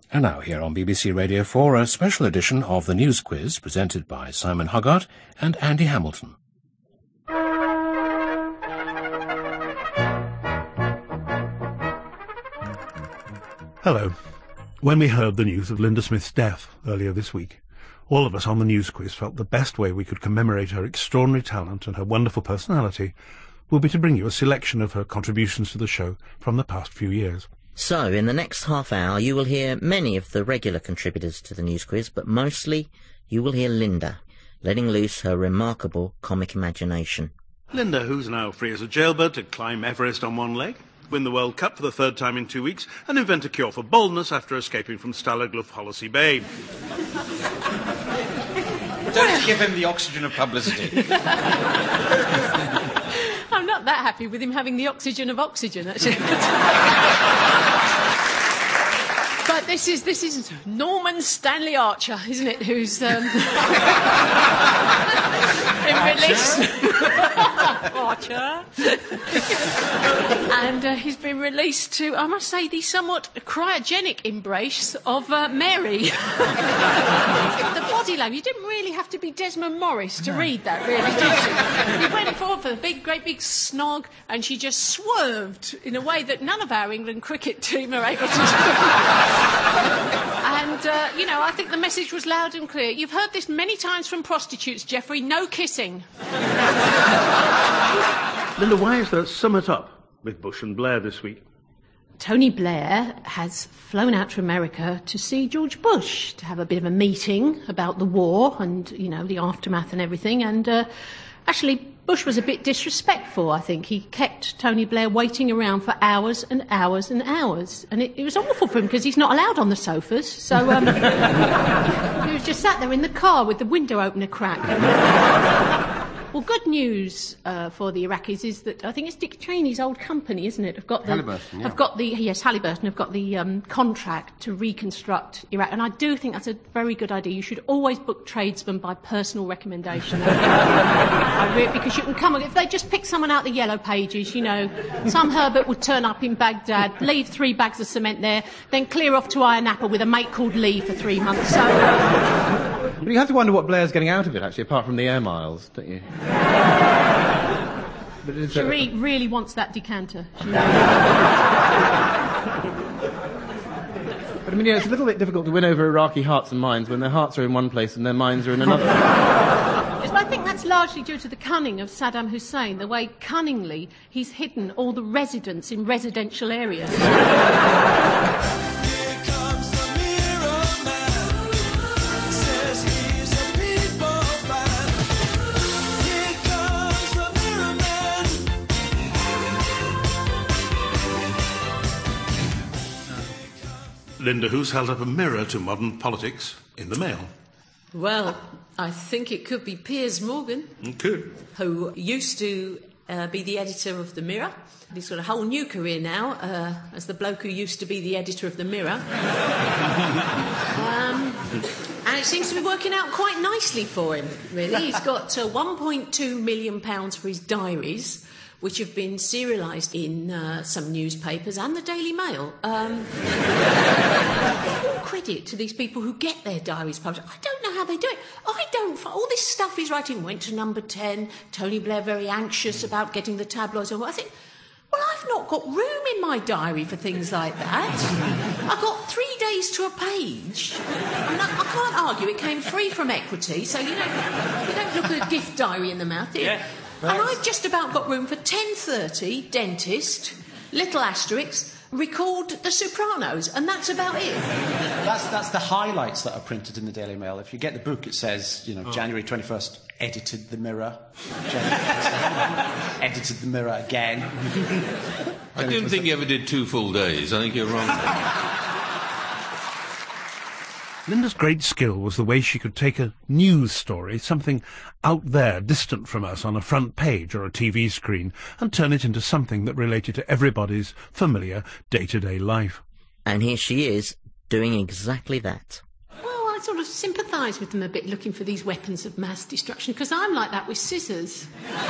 And now here on BBC Radio 4, a special edition of the News Quiz presented by Simon Hoggart and Andy Hamilton. Hello. When we heard the news of Linda Smith's death earlier this week, all of us on the News Quiz felt the best way we could commemorate her extraordinary talent and her wonderful personality would be to bring you a selection of her contributions to the show from the past few years. So, in the next half hour, you will hear many of the regular contributors to the News Quiz, but mostly you will hear Linda, letting loose her remarkable comic imagination. Linda, who's now free as a jailbird to climb Everest on one leg, win the World Cup for the third time in 2 weeks, and invent a cure for baldness after escaping from Stalagluf Hollicy Bay. Don't give him the oxygen of publicity. I'm not that happy with him having the oxygen of oxygen, actually. But this is Norman Stanley Archer, isn't it, who's been released. Archer. And he's been released to, I must say, the somewhat cryogenic embrace of Mary. The body language. You didn't really have to be Desmond Morris to read that, really, did you? He went forward for the great big snog, and she just swerved in a way that none of our England cricket team are able to do. And, I think the message was loud and clear. You've heard this many times from prostitutes, Geoffrey. No kissing. Linda, why is there Sum It Up with Bush and Blair this week? Tony Blair has flown out to America to see George Bush, to have a bit of a meeting about the war and, the aftermath and everything. And actually, Bush was a bit disrespectful, I think. He kept Tony Blair waiting around for hours and hours and hours. And it was awful for him because he's not allowed on the sofas. So he was just sat there in the car with the window open a crack. Well, good news for the Iraqis is that I think it's Dick Cheney's old company, isn't it? Halliburton, yeah. Halliburton have got the contract to reconstruct Iraq, and I do think that's a very good idea. You should always book tradesmen by personal recommendation. Because you can come, if they just pick someone out the yellow pages, some Herbert would turn up in Baghdad, leave 3 bags of cement there, then clear off to Ayia Napa with a mate called Lee for 3 months. So. But you have to wonder what Blair's getting out of it, actually, apart from the air miles, don't you? But Cherie really wants that decanter. But I mean, it's a little bit difficult to win over Iraqi hearts and minds when their hearts are in one place and their minds are in another. Yes, but I think that's largely due to the cunning of Saddam Hussein, the way cunningly he's hidden all the residents in residential areas. Linda, who's held up a mirror to modern politics in the Mail? Well, I think it could be Piers Morgan. It could. Who used to be the editor of The Mirror. He's got a whole new career now as the bloke who used to be the editor of The Mirror. And it seems to be working out quite nicely for him, really. He's got £1.2 million for his diaries, which have been serialised in some newspapers and the Daily Mail. All credit to these people who get their diaries published. I don't know how they do it. All this stuff he's writing went to number 10, Tony Blair very anxious about getting the tabloids over. I think, well, I've not got room in my diary for things like that. I've got 3 days to a page. I can't argue. It came free from Equity, so you don't look at a gift diary in the mouth, do you? Yeah. And I've just about got room for 10:30, dentist, little asterisk, record The Sopranos, and that's about it. That's the highlights that are printed in the Daily Mail. If you get the book, it says, January 21st, edited The Mirror. Edited The Mirror again. I didn't think you ever did 2 full days. I think you're wrong. Linda's great skill was the way she could take a news story, something out there, distant from us on a front page or a TV screen, and turn it into something that related to everybody's familiar day-to-day life. And here she is, doing exactly that. Well, I sort of sympathise with them a bit, looking for these weapons of mass destruction, because I'm like that with scissors.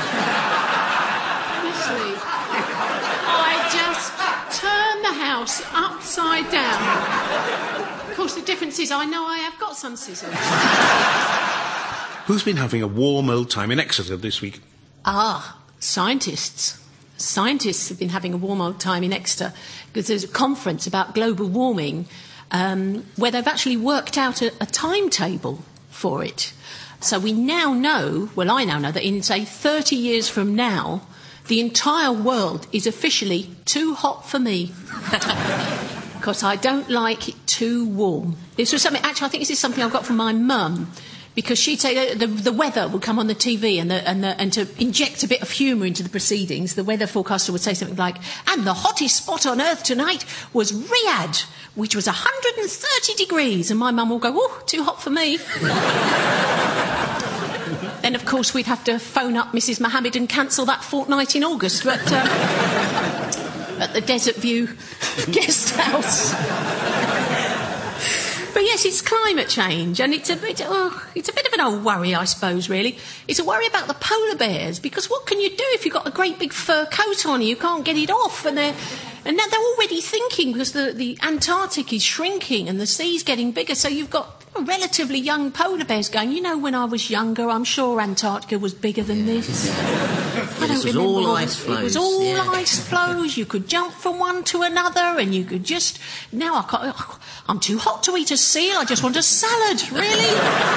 Honestly. I just turn the house upside down. course, the difference is I know I have got some scissors. Who's been having a warm old time in Exeter this week? Scientists. Scientists have been having a warm old time in Exeter because there's a conference about global warming where they've actually worked out a timetable for it. So we now know, well, I now know that in, say, 30 years from now, the entire world is officially too hot for me. Because I don't like it too warm. This was something, actually, I think this is something I've got from my mum. Because she'd say the weather would come on the TV and to inject a bit of humour into the proceedings, the weather forecaster would say something like, and the hottest spot on earth tonight was Riyadh, which was 130 degrees. And my mum will go, oh, too hot for me. Then, of course, we'd have to phone up Mrs. Mohammed and cancel that fortnight in August at the Desert View guest house. But yes, it's climate change, and it's a bit of an old worry, I suppose, really. It's a worry about the polar bears, because what can you do if you've got a great big fur coat on you can't get it off? And now they're already thinking, because the Antarctic is shrinking and the sea's getting bigger, so you've got relatively young polar bears going, you know, when I was younger, I'm sure Antarctica was bigger than this. It was all ice floes. It was all ice flows. You could jump from one to another, and you could just... Now I can't... I'm too hot to eat a seal. I just want a salad, really.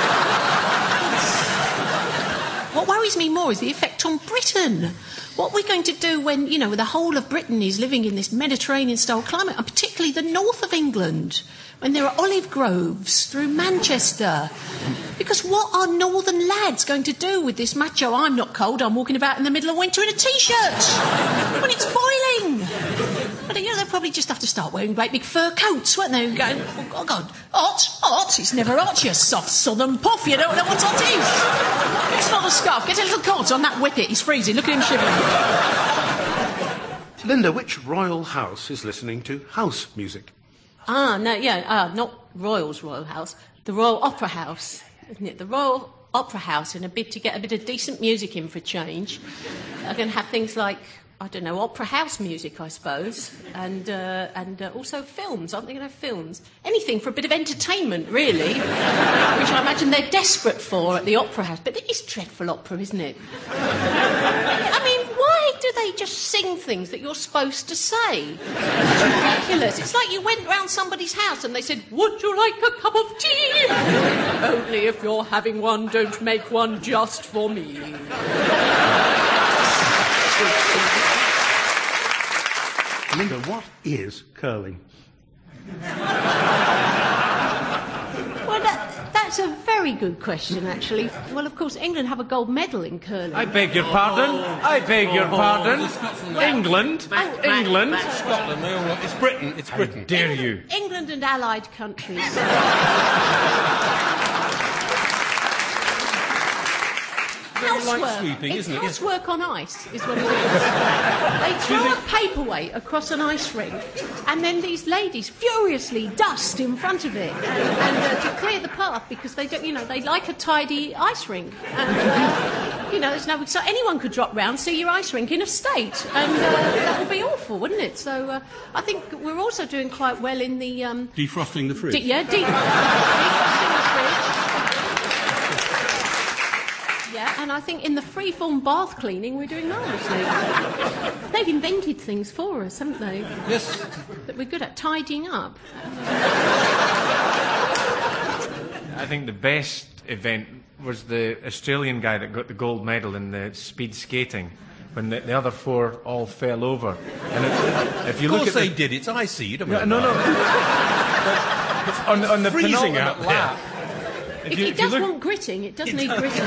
What worries me more is the effect on Britain. What we're going to do when, you know, the whole of Britain is living in this Mediterranean-style climate, and particularly the north of England, when there are olive groves through Manchester. Because what are northern lads going to do with this macho, I'm not cold, I'm walking about in the middle of winter in a T-shirt when it's boiling? But, you know, they'll probably just have to start wearing great big fur coats, won't they? Going, oh, God, hot? It's never hot, you soft southern puff. You don't know what hot is. It's not a scarf. Get a little coat on that whippet. He's freezing. Look at him shivering. Linda, which royal house is listening to house music? Not Royal's Royal House. The Royal Opera House, isn't it? The Royal Opera House, in a bid to get a bit of decent music in for a change. Are going to have things like, I don't know, opera house music, I suppose, and also films. Aren't they going to have films? Anything for a bit of entertainment, really, which I imagine they're desperate for at the Opera House. But it is dreadful opera, isn't it? I mean, why do they just sing things that you're supposed to say? It's ridiculous. It's like you went round somebody's house and they said, would you like a cup of tea? Only if you're having one, don't make one just for me. Linda, what is curling? Well, that's a very good question, actually. Well, of course, England have a gold medal in curling. I beg your pardon. England. England. Scotland. It's Britain. It's Britain. Dare you? England and allied countries. Like sweeping, isn't it? Housework on ice is what it is. They throw a paperweight across an ice rink, and then these ladies furiously dust in front of it and to clear the path, because they don't, you know, they like a tidy ice rink. And, you know, so anyone could drop round, see your ice rink in a state, and that would be awful, wouldn't it? So I think we're also doing quite well in the defrosting the fridge. Defrosting the fridge. Yeah, and I think in the free-form bath cleaning we're doing marvellously. They've invented things for us, haven't they? Yes. That we're good at tidying up. I think the best event was the Australian guy that got the gold medal in the speed skating, when the other four all fell over. And if you look at they did. It's icy. You don't No. on the freezing penultimate out lap. It does want gritting. It does need gritting.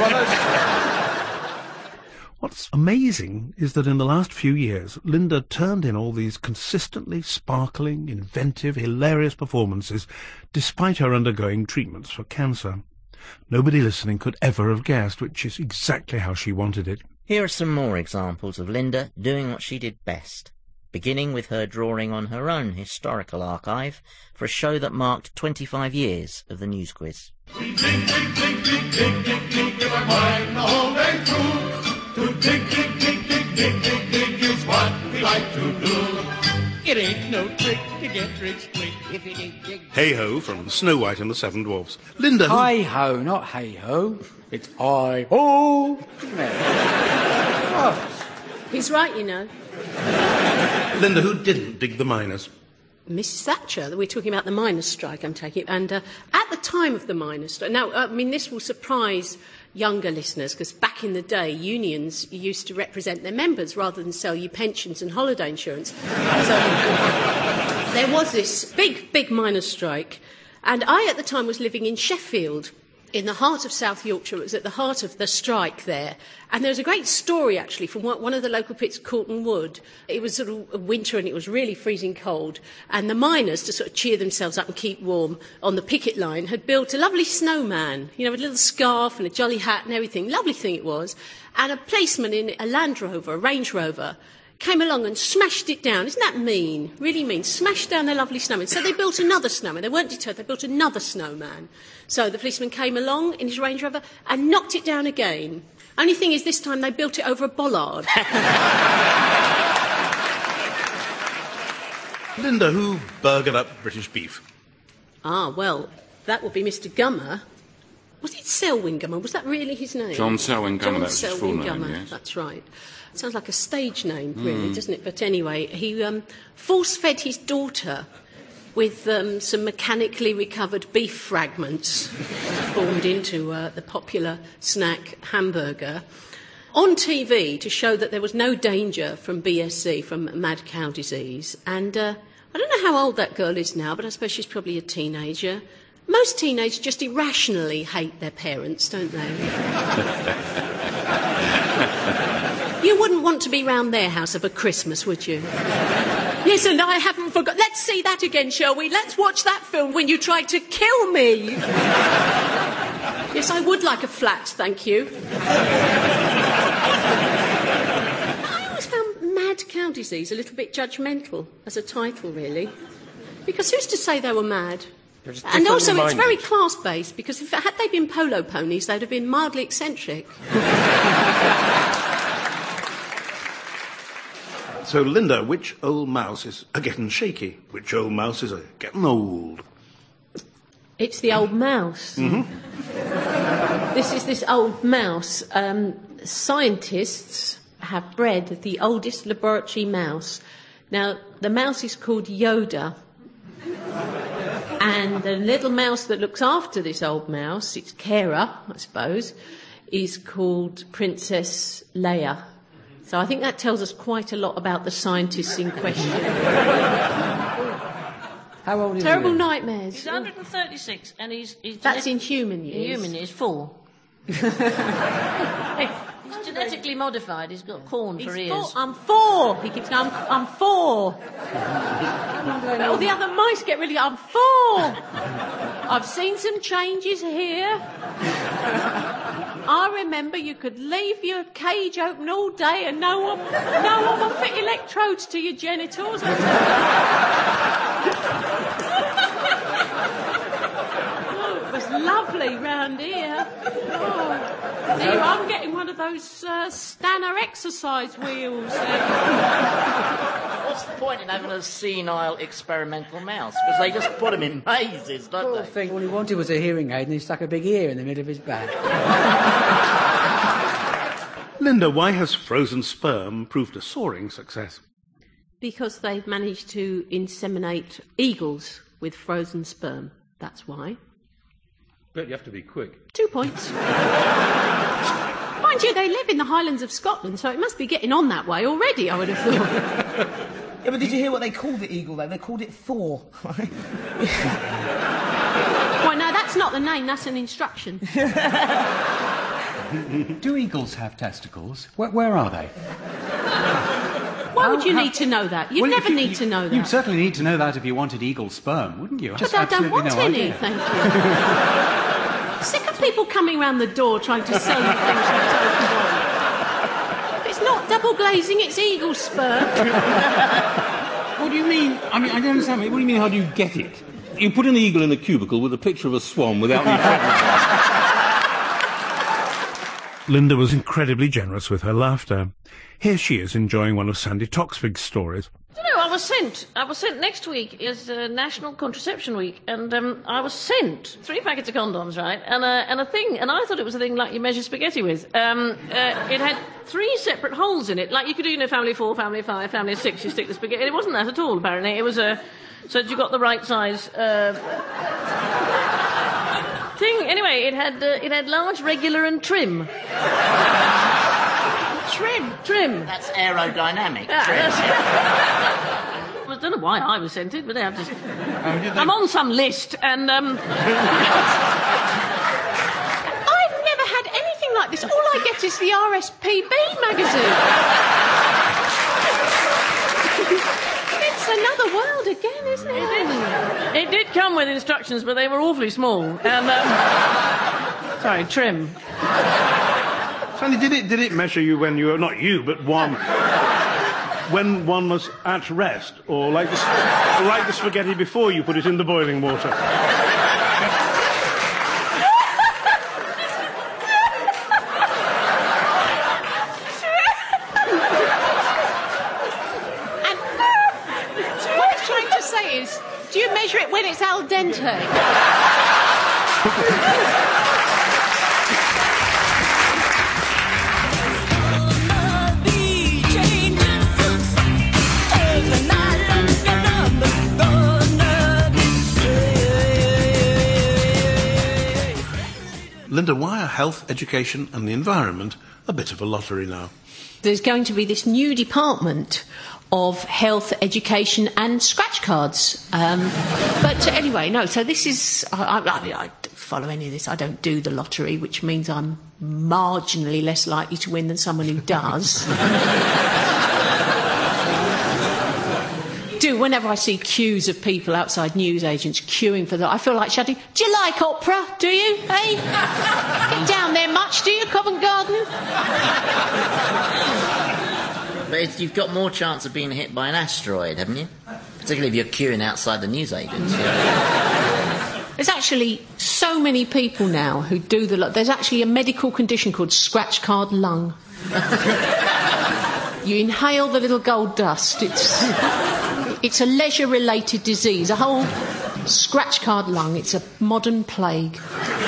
What's amazing is that in the last few years, Linda turned in all these consistently sparkling, inventive, hilarious performances, despite her undergoing treatments for cancer. Nobody listening could ever have guessed, which is exactly how she wanted it. Here are some more examples of Linda doing what she did best, beginning with her drawing on her own historical archive for a show that marked 25 years of the News Quiz. We dig, dig, dig, dig, dig, dig, dig, give our mind the whole day through. To dig, dig, dig, dig, dig, dig, dig is what we like to do. It ain't no trick to get rich quick. If you dig, dig. Hey-ho from Snow White and the Seven Dwarfs. Linda, who... Hi-ho, not hey-ho. It's hi-ho. He's right, you know. Linda, who didn't dig the miners? Mrs. Thatcher. We're talking about the miners' strike, I'm taking it. And at the time of the miners' strike... Now, I mean, this will surprise younger listeners, because back in the day, unions used to represent their members rather than sell you pensions and holiday insurance. So there was this big miners' strike. And I, at the time, was living in Sheffield, in the heart of South Yorkshire. It was at the heart of the strike there. And there's a great story, actually, from one of the local pits, Coulton Wood. It was sort of winter and it was really freezing cold. And the miners, to sort of cheer themselves up and keep warm on the picket line, had built a lovely snowman, you know, with a little scarf and a jolly hat and everything. Lovely thing it was. And a policeman in a Land Rover, a Range Rover, came along and smashed it down. Isn't that mean? Really mean. Smashed down their lovely snowman. So they built another snowman. They weren't deterred. They built another snowman. So the policeman came along in his Range Rover and knocked it down again. Only thing is, this time they built it over a bollard. Linda, who burgered up British beef? Ah, well, that would be Mr. Gummer. Was it Selwyn Gummer? Was that really his name? John Selwyn Gummer, John that was his full Selwyn name, Gummer, yes. That's right. It sounds like a stage name, really, doesn't it? But anyway, he force-fed his daughter with some mechanically recovered beef fragments formed into the popular snack hamburger on TV to show that there was no danger from BSC, from mad cow disease. And I don't know how old that girl is now, but I suppose she's probably a teenager. Most teenagers just irrationally hate their parents, don't they? You wouldn't want to be round their house over Christmas, would you? Yes, and I haven't forgot. Let's see that again, shall we? Let's watch that film when you tried to kill me. Yes, I would like a flat, thank you. I always found mad cow disease a little bit judgmental as a title, really. Because who's to say they were mad? And also, it's very class-based, because had they been polo ponies, they'd have been mildly eccentric. So, Linda, which old mouse is a-getting shaky? Which old mouse is a-getting old? It's the old mouse. Mm-hmm. This is this old mouse. Scientists have bred the oldest laboratory mouse. Now, the mouse is called Yoda. And the little mouse that looks after this old mouse, its carer, I suppose, is called Princess Leia. So I think that tells us quite a lot about the scientists in question. How old is he? Terrible nightmares. He's 136, and he's That's in human years. In human years, 4. He's genetically modified. He's got corn for ears. I'm 4. He keeps going, I'm 4. All the other mice get really, I'm 4. I've seen some changes here. I remember you could leave your cage open all day and no one will fit electrodes to your genitals. Oh, it was lovely round here. Oh. Here, I'm getting one of those Stanner exercise wheels. What's the point in having a senile experimental mouse? Because they just put them in mazes, don't Poor they? thing, all he wanted was a hearing aid and he stuck a big ear in the middle of his back. Linda, why has frozen sperm proved a soaring success? Because they've managed to inseminate eagles with frozen sperm. That's why. But you have to be quick. 2 points. Mind you, they live in the Highlands of Scotland, so it must be getting on that way already, I would have thought. Yeah, but did you hear what they called the eagle, though? They called it Thor. Well, no, that's not the name, that's an instruction. Do eagles have testicles? Where are they? Why would you need to know that? You'd never need to know that. You'd certainly need to know that if you wanted eagle sperm, wouldn't you? But I don't want any, thank you. Sick of people coming round the door trying to sell you things you don't want. It's not double glazing, it's eagle sperm. What do you mean? I don't understand. What do you mean, how do you get it? You put an eagle in a cubicle with a picture of a swan without any Linda was incredibly generous with her laughter. Here she is enjoying one of Sandy Toksvig's stories. You know, I was sent next week is National Contraception Week, and I was sent 3 packets of condoms, right, and a thing, and I thought it was a thing like you measure spaghetti with. It had 3 separate holes in it, like you could do, family of 4, family of 5, family of 6, you stick the spaghetti. It wasn't that at all, apparently. It was so that you got the right size thing. Anyway, it had large, regular, and trim. Trim. That's aerodynamic. I don't know why I was sent it, but I'm on some list, and I've never had anything like this. All I get is the RSPB magazine. It's another world again, isn't it? It did come with instructions, but they were awfully small. And sorry, trim. Sandy, did it measure you when you were, not you, but one, when one was at rest, or like the spaghetti before you put it in the boiling water? What I'm trying to say is, do you measure it when it's al dente? Linda, why are health, education and the environment a bit of a lottery now? There's going to be this new department of health, education and scratch cards. But anyway, no, so this is... I don't follow any of this. I don't do the lottery, which means I'm marginally less likely to win than someone who does. Whenever I see queues of people outside newsagents queuing for that, I feel like shouting, "Do you like opera? Do you? Eh? Get down there much, do you, Covent Garden?" But you've got more chance of being hit by an asteroid, haven't you? Particularly if you're queuing outside the newsagents. There's actually so many people now who do there's actually a medical condition called scratch card lung. You inhale the little gold dust. It's a leisure-related disease, a whole scratch card lung. It's a modern plague.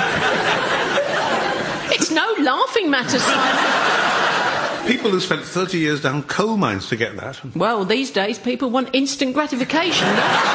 It's no laughing matter, Simon. People who spent 30 years down coal mines to get that. Well, these days people want instant gratification.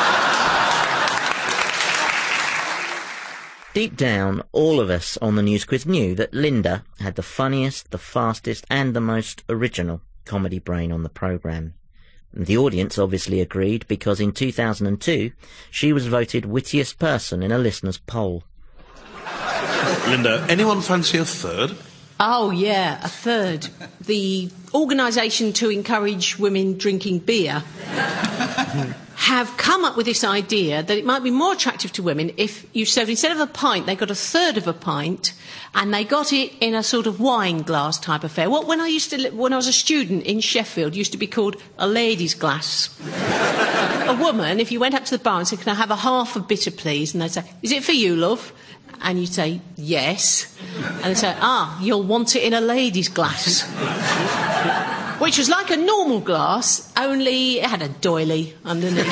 Deep down, all of us on the News Quiz knew that Linda had the funniest, the fastest and the most original comedy brain on the programme. The audience obviously agreed because in 2002 she was voted wittiest person in a listener's poll. Linda, anyone fancy a third? Oh, yeah, a third. The organisation to encourage women drinking beer have come up with this idea that it might be more attractive to women if you said instead of a pint, they got a third of a pint and they got it in a sort of wine glass type affair. What when I was a student in Sheffield used to be called a lady's glass. A woman, if you went up to the bar and said, "Can I have a half of bitter, please?" and they'd say, "Is it for you, love?" And you'd say, "Yes." And they'd say, "You'll want it in a lady's glass." Which was like a normal glass, only it had a doily underneath.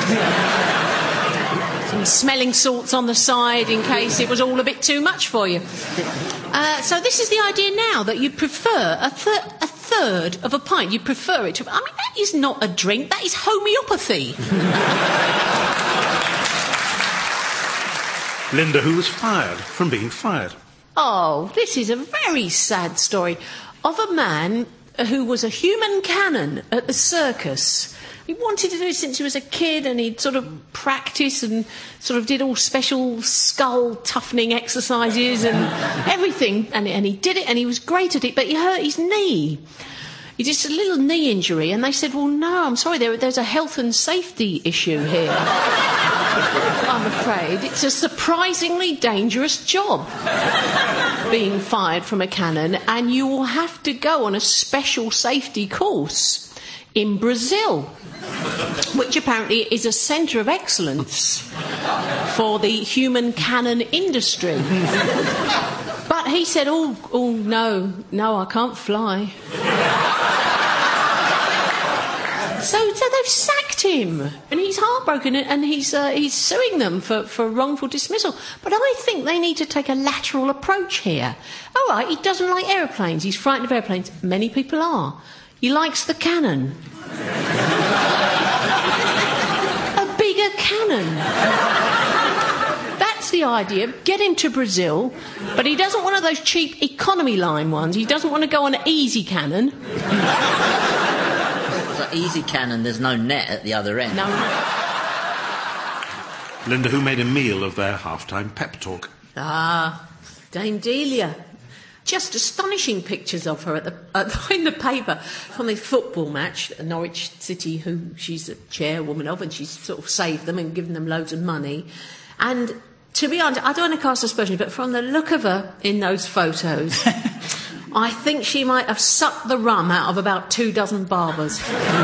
Some smelling salts on the side in case it was all a bit too much for you. So this is the idea now, that you prefer a third of a pint. You prefer it to... I mean, that is not a drink, that is homeopathy. Linda, who was fired from being fired. Oh, this is a very sad story of a man who was a human cannon at the circus. He wanted to do it since he was a kid, and he'd sort of practice and sort of did all special skull toughening exercises and everything. And he did it, and he was great at it, but he hurt his knee. He just a little knee injury, and they said, "Well, no, I'm sorry, there's a health and safety issue here." I'm afraid it's a surprisingly dangerous job, being fired from a cannon, and you will have to go on a special safety course in Brazil, which apparently is a centre of excellence for the human cannon industry. But he said, oh no, I can't fly. So they've sacked sacked him, and he's heartbroken, and he's suing them for wrongful dismissal. But I think they need to take a lateral approach here. All right, he doesn't like aeroplanes. He's frightened of aeroplanes. Many people are. He likes the cannon. A bigger cannon. That's the idea. Get him to Brazil, but he doesn't want one of those cheap economy line ones. He doesn't want to go on an easy cannon. So easy cannon, there's no net at the other end. No. Linda, who made a meal of their half-time pep talk? Ah, Dame Delia. Just astonishing pictures of her in the paper from the football match at Norwich City, who she's a chairwoman of, and she's sort of saved them and given them loads of money. And to be honest, I don't want to cast aspersions, but from the look of her in those photos, I think she might have sucked the rum out of about 24 barbers.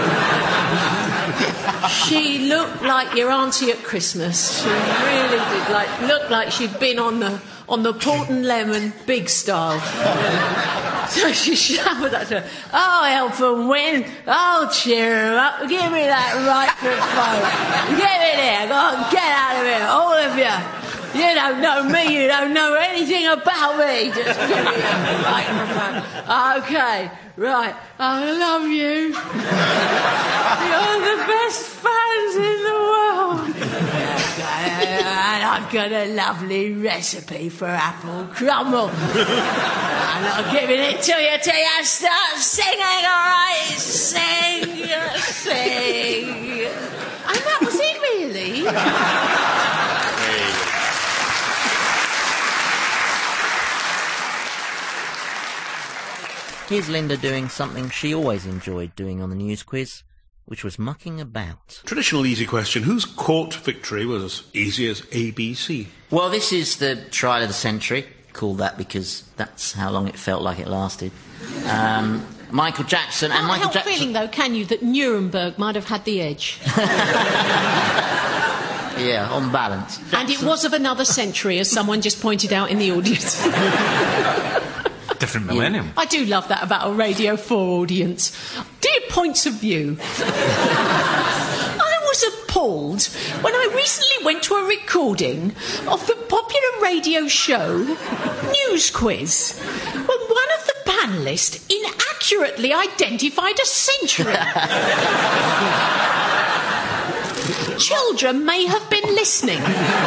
She looked like your auntie at Christmas. She really did. Looked like she'd been on the port and lemon big style. So she shouted at her, "Oh, help and win. Oh, cheer her up. Give me that right foot forward. Give it here. Go on, get out of here, all of you. You don't know me. You don't know anything about me. Just give me that right foot. Okay, right. I love you. You're the best fans in the world. And I've got a lovely recipe for apple crumble. And I'm giving it to you till you start singing, all right? Sing. And that was it, really. Here's Linda doing something she always enjoyed doing on the news quiz, which was mucking about. Traditional easy question. Whose court victory was as easy as ABC? Well, this is the trial of the century. Called that because that's how long it felt like it lasted. Michael Jackson and Michael Jackson... feeling, though, can you, that Nuremberg might have had the edge? Yeah, on balance. And it was of another century, as someone just pointed out in the audience. Different millennium. I do love that about a Radio 4 audience. Dear points of view. I was appalled when I recently went to a recording of the popular radio show News Quiz, when one of the panellists inaccurately identified a century. Children may have been listening.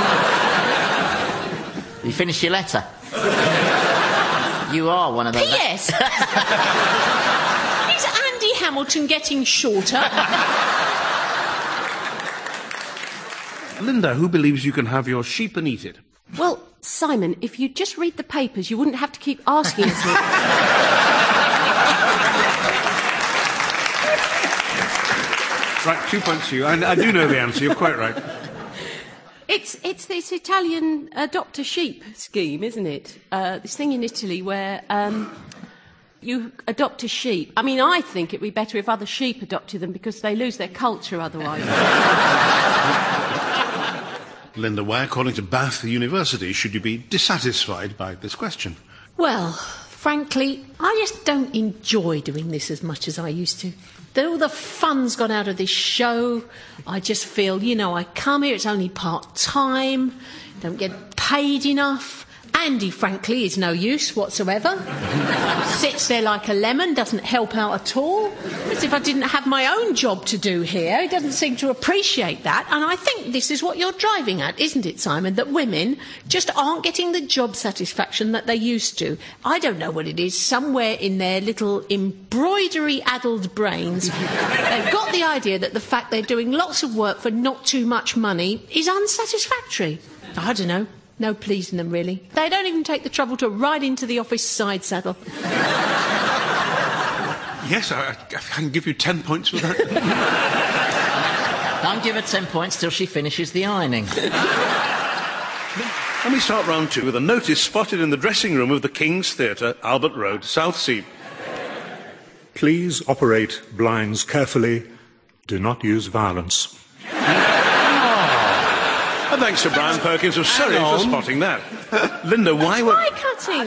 You finished your letter? You are one of those. P.S. Is Andy Hamilton getting shorter? Linda, who believes you can have your sheep and eat it? Well, Simon, if you'd just read the papers, you wouldn't have to keep asking us. Right, 2 points to you. I do know the answer, you're quite right. It's this Italian adopt a sheep scheme, isn't it? This thing in Italy where you adopt a sheep. I mean, I think it'd be better if other sheep adopted them because they lose their culture otherwise. Linda, why, according to Bath University, should you be dissatisfied by this question? Well, frankly, I just don't enjoy doing this as much as I used to. All the fun's gone out of this show. I just feel, I come here, it's only part-time, don't get paid enough. Andy, frankly, is no use whatsoever. Sits there like a lemon, doesn't help out at all. As if I didn't have my own job to do here. He doesn't seem to appreciate that. And I think this is what you're driving at, isn't it, Simon? That women just aren't getting the job satisfaction that they used to. I don't know what it is. Somewhere in their little embroidery-addled brains, they've got the idea that the fact they're doing lots of work for not too much money is unsatisfactory. I don't know. No pleasing them, really. They don't even take the trouble to ride into the office side saddle. Yes, I can give you 10 points for that. Don't give her 10 points till she finishes the ironing. And we start round 2 with a notice spotted in the dressing room of the King's Theatre, Albert Road, Southsea. Please operate blinds carefully. Do not use violence. And thanks to Brian Perkins of Surrey for spotting that. Linda, why were... Why cutting?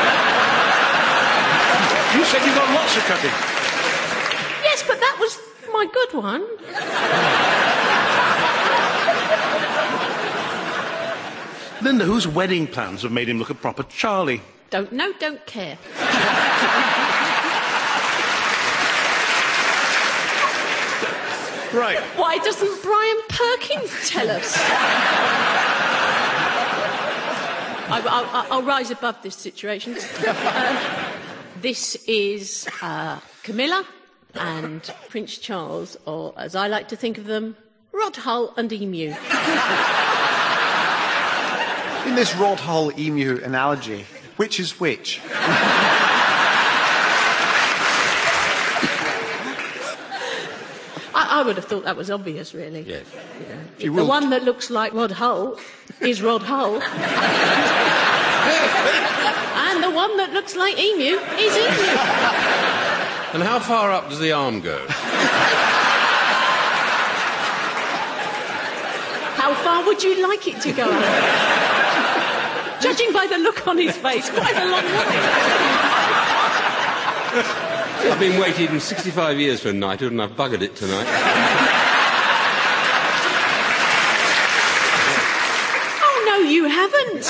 You said you got lots of cutting. Yes, but that was my good one? Linda, whose wedding plans have made him look a proper Charlie? Don't know, don't care. Right. Why doesn't Brian Perkins tell us? I'll rise above this situation. This is Camilla and Prince Charles, or as I like to think of them, Rod Hull and Emu. In this Rod Hull Emu analogy, which is which? I would have thought that was obvious, really. Yes. You know, the one that looks like Rod Hull is Rod Hull. And the one that looks like Emu is Emu. And how far up does the arm go? How far would you like it to go? Judging by the look on his face, quite a long way. I've been waiting 65 years for a knighthood and I've buggered it tonight. Oh, no, you haven't.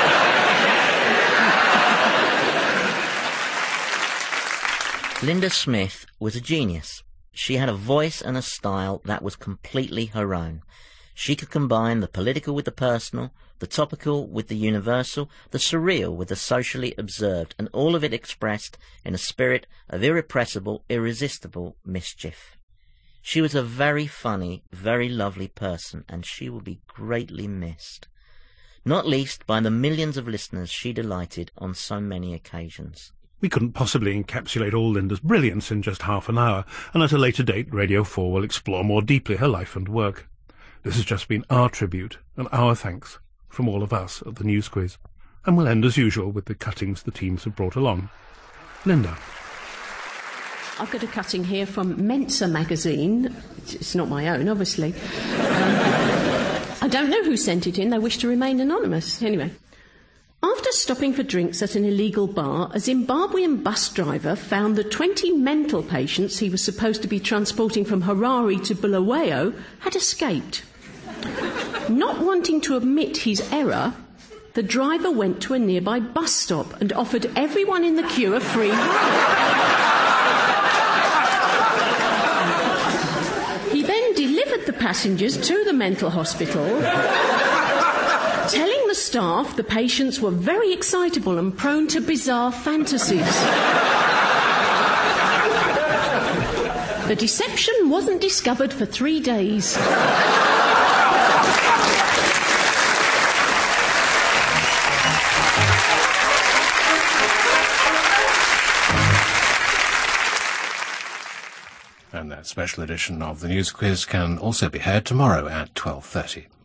Linda Smith was a genius. She had a voice and a style that was completely her own. She could combine the political with the personal, the topical with the universal, the surreal with the socially observed, and all of it expressed in a spirit of irrepressible, irresistible mischief. She was a very funny, very lovely person, and she will be greatly missed, not least by the millions of listeners she delighted on so many occasions. We couldn't possibly encapsulate all Linda's brilliance in just half an hour, and at a later date Radio 4 will explore more deeply her life and work. This has just been our tribute and our thanks from all of us at the News Quiz, and we'll end as usual with the cuttings the teams have brought along. Linda. I've got a cutting here from Mensa magazine. It's not my own, obviously. I don't know who sent it in. They wish to remain anonymous. Anyway. After stopping for drinks at an illegal bar, a Zimbabwean bus driver found the 20 mental patients he was supposed to be transporting from Harare to Bulawayo had escaped. Not wanting to admit his error, the driver went to a nearby bus stop and offered everyone in the queue a free ride. He then delivered the passengers to the mental hospital, telling the staff the patients were very excitable and prone to bizarre fantasies. The deception wasn't discovered for 3 days. And that special edition of the News Quiz can also be heard tomorrow at 12:30.